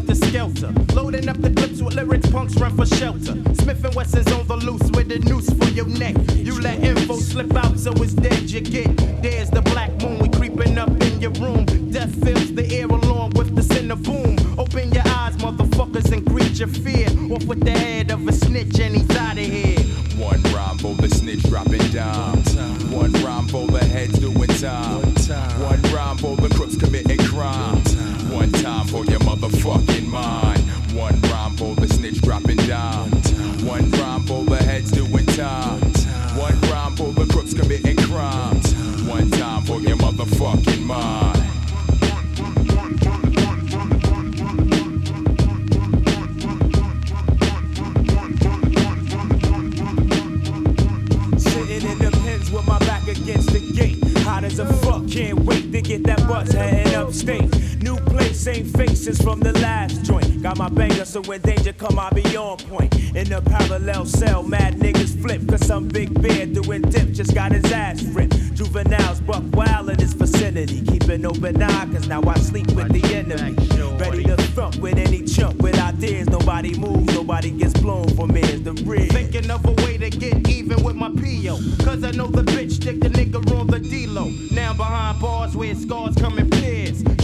helter skelter. Loading up the clips with lyrics, punks run for shelter. Smith and Wesson's on the loose with a noose for your neck. You let info slip out, so it's dead you get. There's the black moon, we creeping up in your room. Death fills the air along with the center boom. Open your eyes, motherfuckers, and greet your fear. Off with the head of a snitch and he's out of here. One rhyme for the snitch dropping down. One rhyme for the heads doing time. One rhyme for the crooks committing crime. One time for your motherfucking mind. One rhyme for the snitch dropping down. One rhyme for the heads doing time. One rhyme for the crooks committing crime. One time for your motherfucking mind. With my back against the gate, hot as a fuck, can't wait to get that bus heading upstate. New place, same faces from the last joint. Got my banger, so when danger come, I be on point. In the parallel cell, mad niggas flip, cause some big bear doing dip just got his ass ripped. Juveniles buck wild in this vicinity, keep an open eye, cause now I sleep with the enemy. Ready to thump with any chump with ideas. Nobody moves, nobody gets blown for me is the real. Thinking of a way to get even with my P.O. Cause I know the bitch stick the nigga on the D-Lo. Now behind bars where scars come in pairs.